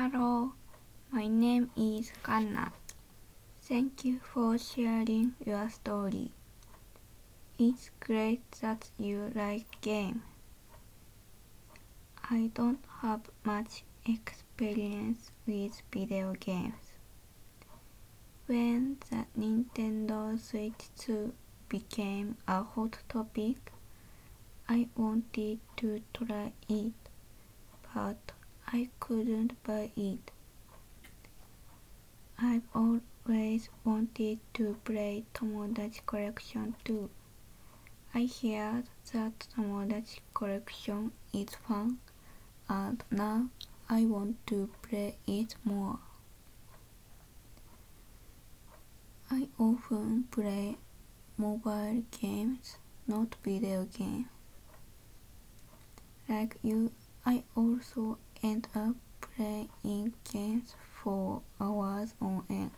Hello, my name is Kanna. Thank you for sharing your story. It's great that you like games. I don't have much experience with video games. When the Nintendo Switch 2 became a hot topic, I wanted to try it, but I couldn't buy it. I've always wanted to play Tomodachi Collection too. I heard that Tomodachi Collection is fun, and now I want to play it more. I often play mobile games, not video games. Like you, I also end up playing games for hours on end.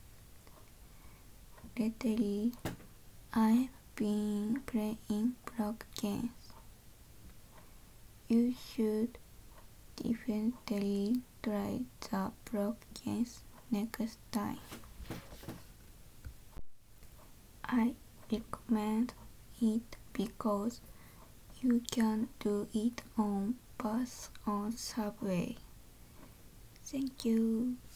Lately, I've been playing block games. You should definitely try the block games next time. I recommend it because you can do it on bus or subway. Thank you.